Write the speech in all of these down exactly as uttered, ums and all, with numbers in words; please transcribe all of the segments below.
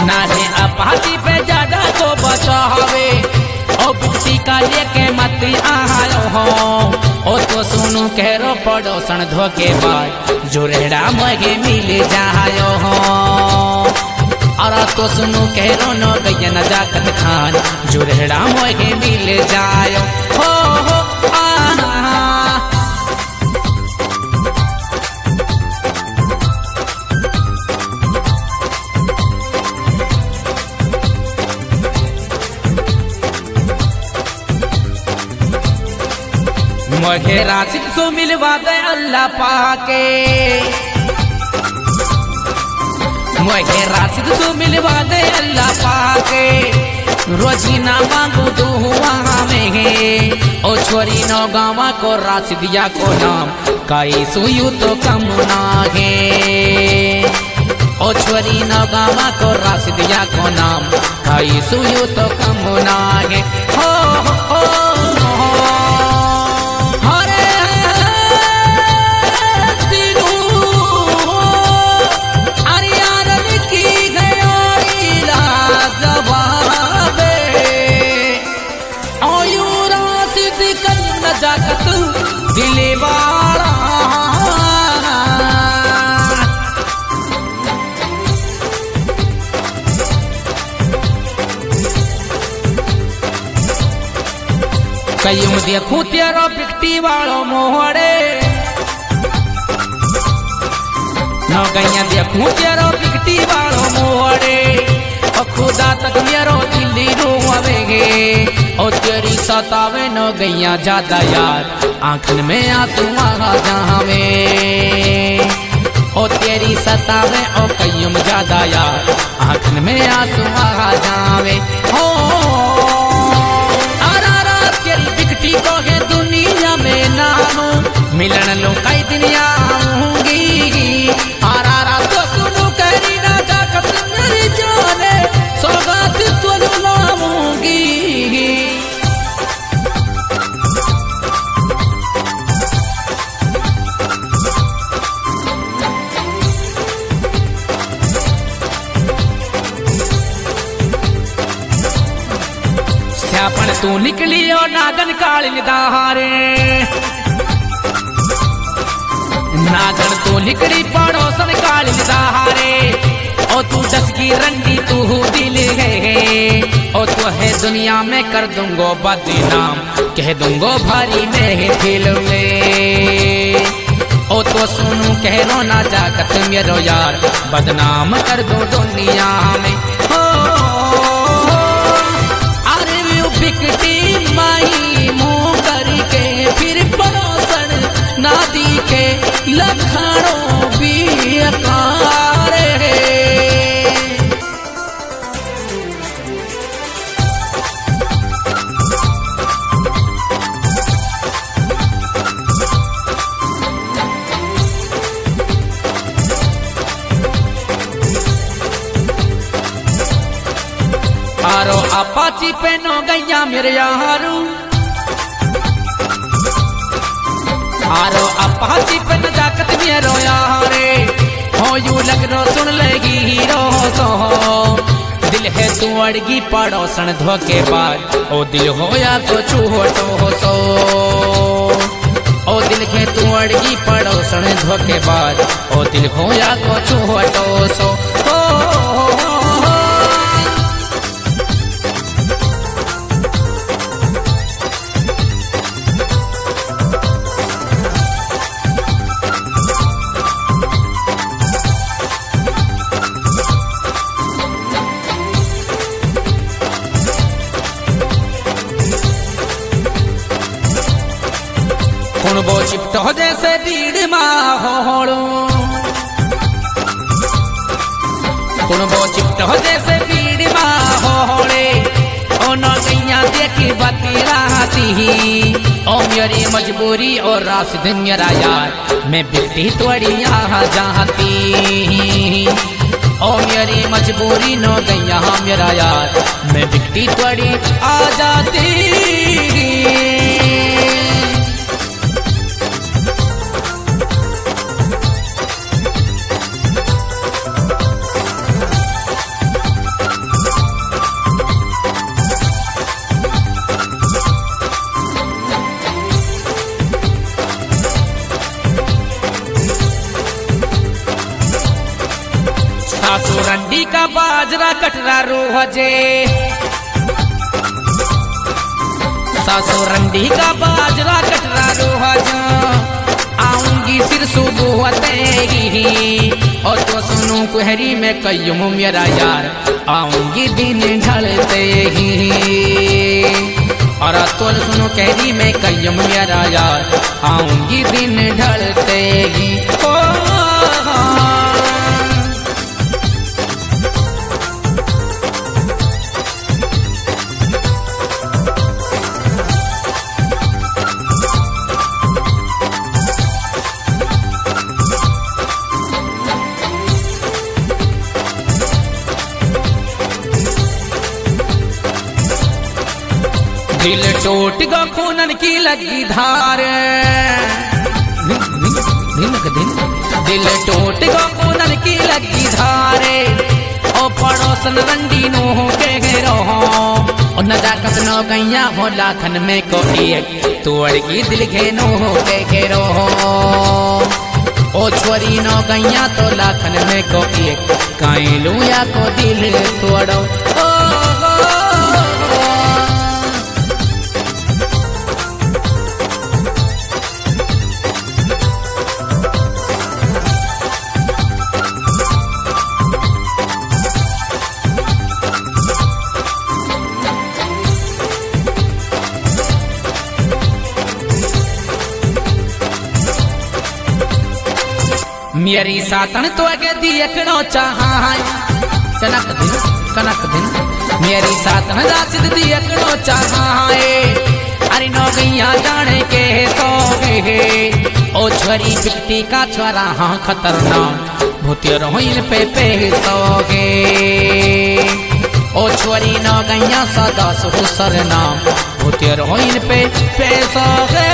नारे अपाची पे ज्यादा को बचावे ओ बिकटी का लेके मत आयो हो ओ तो सुनु कहो पड़ोसन धोखेबाज जुरेड़ा मगे मिल जायो हो और तो सुनु कहो न गैया नजाकत खान जुरेड़ा मगे मिल जायो हो हो मगे राशिद सो मिलवा दे अल्लाह पाके मगे राशिद सो मिलवा दे अल्लाह पाके रोजीना मांगू दुआ में ओ छोरी नौ गावा को राशिदिया को नाम काई सुयू तो कम नागे ओ छोरी नौ गावा को राशिदिया को नाम काई सुयू तो कम नागे हो हो दिलवाड़ा कयूं देखूं तेरो बिकटी वालो मोहड़े न गैया देखूं तेरो बिकटी वालो मोहड़े और खुदा तक मेरो दिल्ली रोवेगे और तेरी सतावे न गैया ज्यादा यार आंखन में आंसू आ जावे ओ तेरी सतावे ओ कयूं ज्यादा यार आंखन में आंसू आ जावे हो आरा तेरी बिकटी को है दुनिया में नामो मिलन लो कई दिन आऊंगी आरा तो सुनो करी ना जाकत मेरी जाने सौगात तो लाऊंगी स्यापन तू निकली और नागन कालिन दाहारे नागन तू निकली पड़ोसन कालिन दाहारे ओ तू दस की रंडी तू दिल है ओ तू है दुनिया में कर दूंगो बदनाम कह दूंगो भारी में दिल में ओ तो सुनू कह रो ना जाकत मेरो यार बदनाम कर दो दुनिया में हो बिकटी माई मुँह करके फिर परोसन नादी के लखनों भी अकारे आरो अपाची पे नो गैया मेरे यारू आरो अपाची पे न जाकत मेरो यारे हो यू लग रो सुन लेगी हीरो सो दिल है तू अड़गी पड़ोसन धोखेबाज ओ दिल होया तो छूटो हो सो ओ दिल के तू अड़गी पड़ोसन धोखेबाज ओ दिल होया तो छूटो सो हो वो चिपटो जैसे भीड़ माहौलो वो चिपटो जैसे भीड़ माहौले ओ न गैया देखी बाती राती ओ मेरी मजबूरी और राशिद मेरा यार मैं बिकटी तोड़ी यहाँ जाती ओ मेरी मजबूरी न गैया मेरा यार मैं बिकटी तोड़ी आ जाती रंडी का बाजरा कटरा रोहजे, सासुर रंडी का बाजरा कटरा रोहजा, आऊंगी सिर सुबह तेगी और तो सुनू कुहरी में कयूं मेरा यार, आऊंगी दिन ढलते ही और तो सुनो कहरी में कयूं मेरा यार, आऊंगी दिन ढलते ही। ओ दिल टूट गो खूनन की लगी धार, दिल टूट गो खूनन की लगी धारे, ओ पड़ोसन रंडी नो के रहो, और न जाकत नो गैया हो लाखन में को एक तोड़ की दिल के नो के रहो, ओ छोरी नो गैया तो लाखन में को एक काई लूया को दिल तोड़ो। ओ मेरी सातन तो अगे दियकनो चाहाय, कनक दिन कनक दिन मेरी सातन रासिद दियकनो चाहाय, अरे नो गैया जाने के सोगे, ओ छोरी बिकटी का छोरा हाँ खतरनाक, भूतिया रोहिन पे पे सोगे, ओ छोरी नो गैया सदा सुसर नाम, भूतिया रोहिन पे पे सोगे।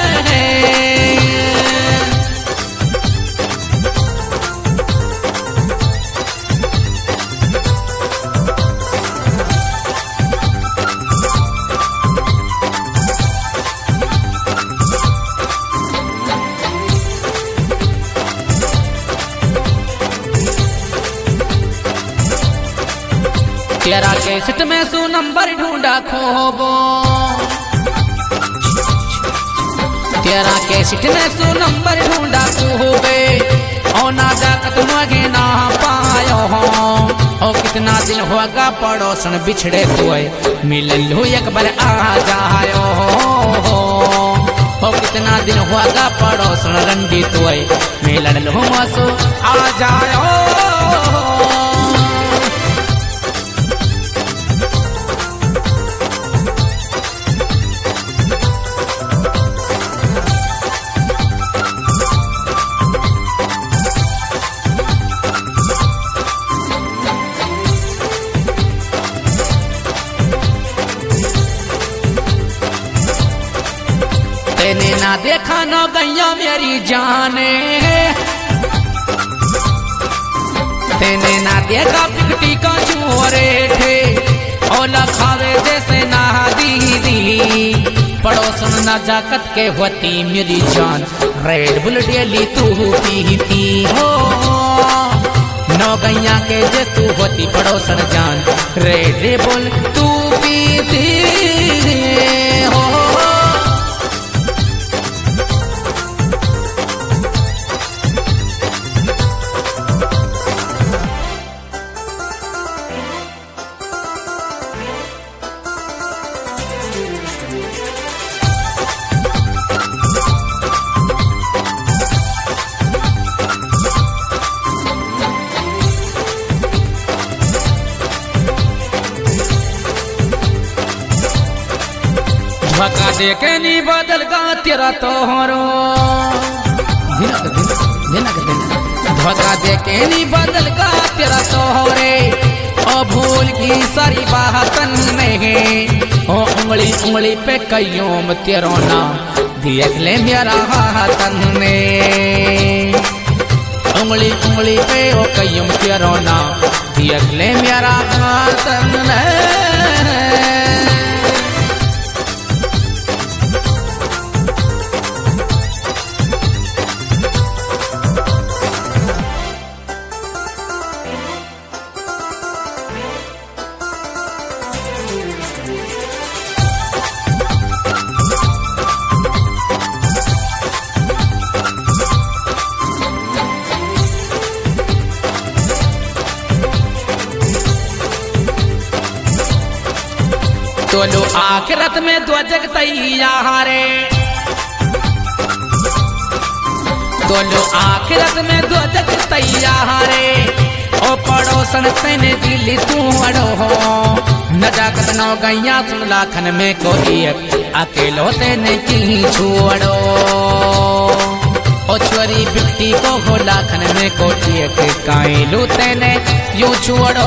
तेरा कैसेट में सू नंबर ढूंढा खोबो, तेरा कैसेट में सू नंबर ढूंढा खोबे, और ना जाकत मगे ना पायो हो, और कितना दिन होगा पड़ोसन बिछड़े तुए, मिलन लो एक बार आ जायो हो, और कितना दिन होगा पड़ोसन रंडी तुए, मिलन लो मसो आ जायो। तेने ना देखा ना गैया मेरी जाने, तेने ना देखा बिकटी का चोरे थे, और लखावे जैसे ना दीदी, पड़ोसन ना जाकत के होती मेरी जान, रेड बुल डेली तू पीती हो, नौ गैया के जे तू होती पड़ोसन जान, रेड बुल तू पीती हो। धोखा दे के नी बदल गा तेरा तोहरो, दिनक दिन दिनक दिन धोखा दे के नी बदल गा तेरा तोहरे, ओ भूल की सारी बातन में, ओ उंगली उंगली पे कयूं तेरो नाम, देख ले मेरा हाथन में, उंगली उंगली पे ओ कयूं तेरो नाम, देख ले मेरा हाथन में। तोलो आखिरत में दो जग तैयारे, तोलो आखिरत में दो जग तैयारे। ओ पड़ोसन तेने दिल्ली तू अड़ो हो, नजाकत नौ गैया सुन लाखन में कोई अकेलो तेने की छोड़ो। ओ छोरी बिकटी को हो लाखन में कोई कायलू तेने यूं छोड़ो।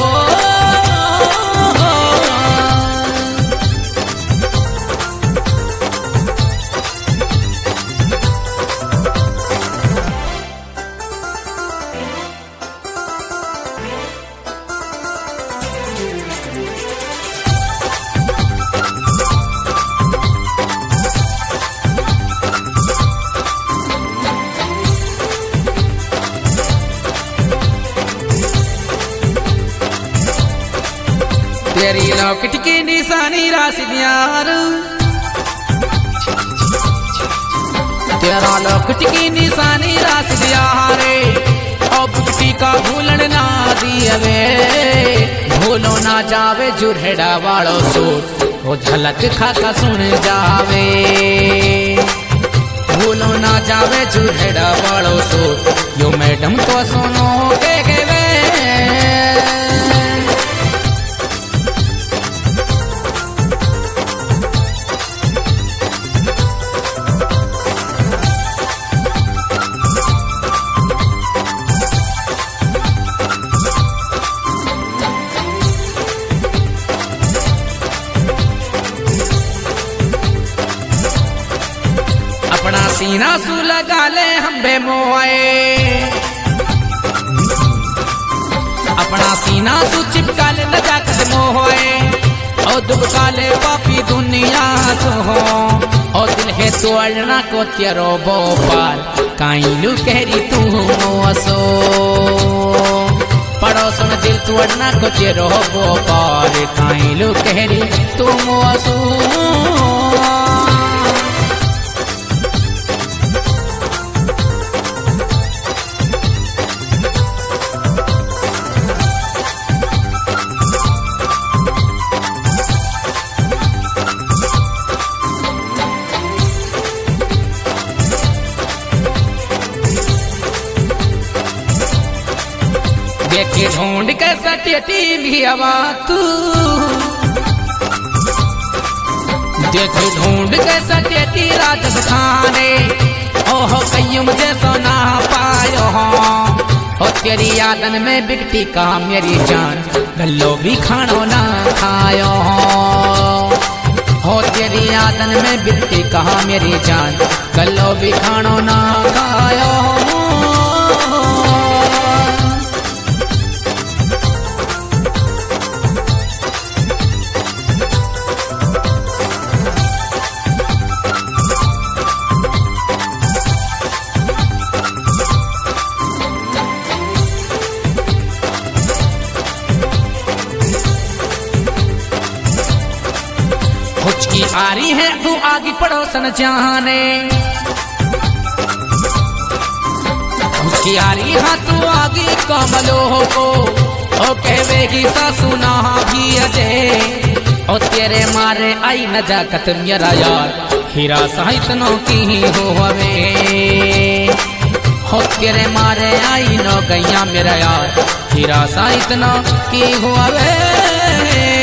तेरी लौकट की निशानी राशियार, तेरा लौकट की निशानी राशियारे। और बुकटी का भूलन ना दियवे, भूलो ना जावे जुरहेड़ा वालो सूट, वो झलक खाका सुन जावे। भूलो ना जावे जुरहेड़ा वालो सूट, यो मैडम तो सुनो के गेवे। अपना सीना सू लगा ले हम बेमोए, अपना सीना सू चिपका ले नजाकत मोए। और दुबका ले पापी दुनिया सो हो, और दिल है तोड़ना को तेरो बोपाल, काइलू कहरी तू मोसो। पड़ोसन दिल तोड़ना को तेरो बोपाल, काइलू कहरी तू मोसो। देखे ढूंढ के सटेटी भी हवा तू, देखे ढूंढ के सटेटी राजस्थाने। ओहो कईयों मुझे सोना पायो हो, और तेरी यादन में बिकटी का मेरी जान, गल्लो भी खानो ना खायो हो। तेरी यादन में बिकटी का मेरी जान, गल्लो भी खानो ना खायो हो। हुचकी आ रही है तू आगे पड़ोसन जाने, हुचकी आ रही है तू आगे कमलो को। ओ कहवेगी सासू ना भी अजय, ओ तेरे मारे आई नजाकत मेरा यार, हीरा साहितनों की हो हवे। हो तेरे मारे आई नो गैया मेरा यार, हीरा साहितनों की हो हवे।